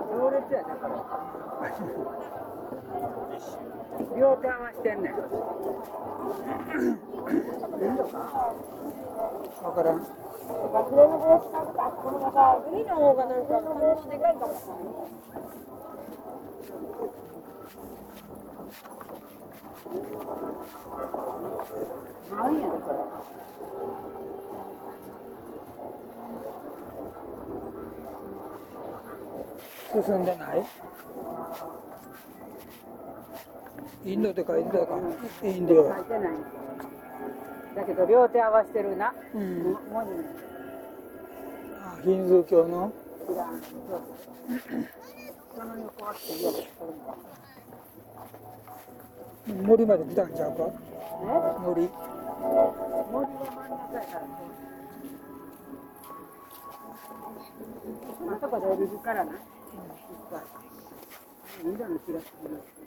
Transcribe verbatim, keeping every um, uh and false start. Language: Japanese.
行列やだから。両手合わしてんねん。 わからん。 忘れの帽子なんか、このまた海の方がなんか反応でかいかもしれない。 なんやねこれ。 進んでない。インドって書いてたか。インド。 書いてない。だけど両手合わしてるな。 うん。 文字。 あ、ヒンズー教の。 知らん。そうそうその横はってよ。 森まで来たんちゃうか。 ね。 森。 森が真ん中やからね。あそこで降りるからな。いっぱい。緑の気がする。